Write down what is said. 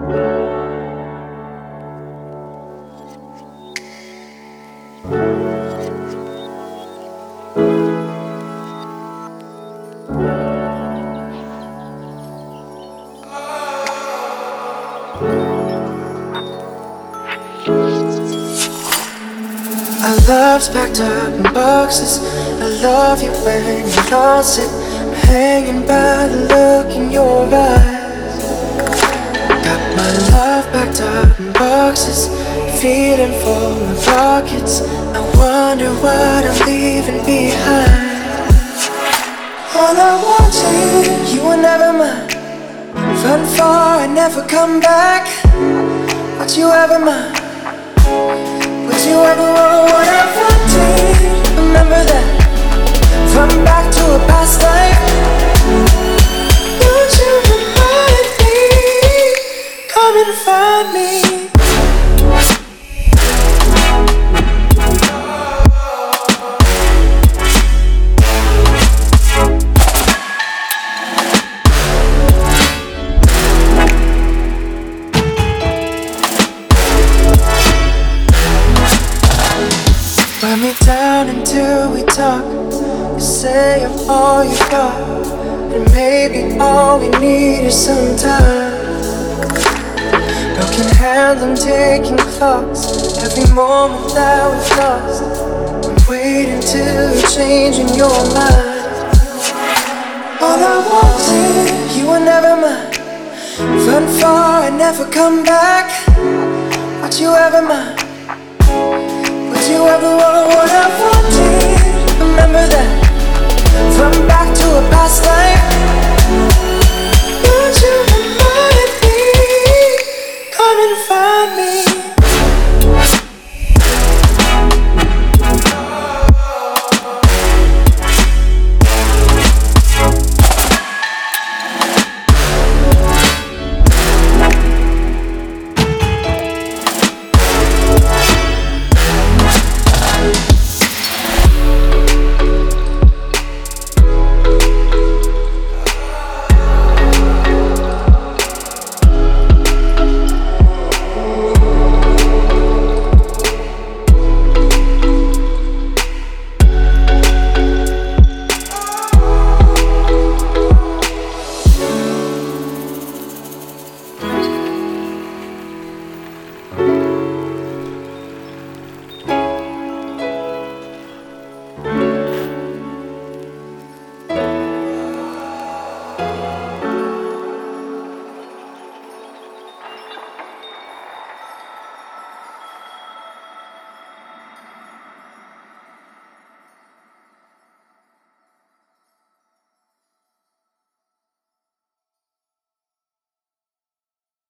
Our love's packed up in boxes. I love you when you lost it. I'm hanging by the look in your eyes. Got my love packed up in boxes, feeling full of rockets. I wonder what I'm leaving behind. All I wanted, you were never mine. Run far and never come back. But you ever mine? Would you ever want what I wanted? Remember that. Run back to a past life. Don't you remind me? Come and find me. Run me down until we talk. You say I'm all you got, and maybe all we need is some time. Broken hands, I'm taking clocks. Every moment that we've lost, I'm waiting till you're changing your mind. All I wanted, you were never mine. Run far and never come back. But you ever mine? Would you ever want what I wanted? Remember that. Run back to a past life. Don't you remind me? Come and find me.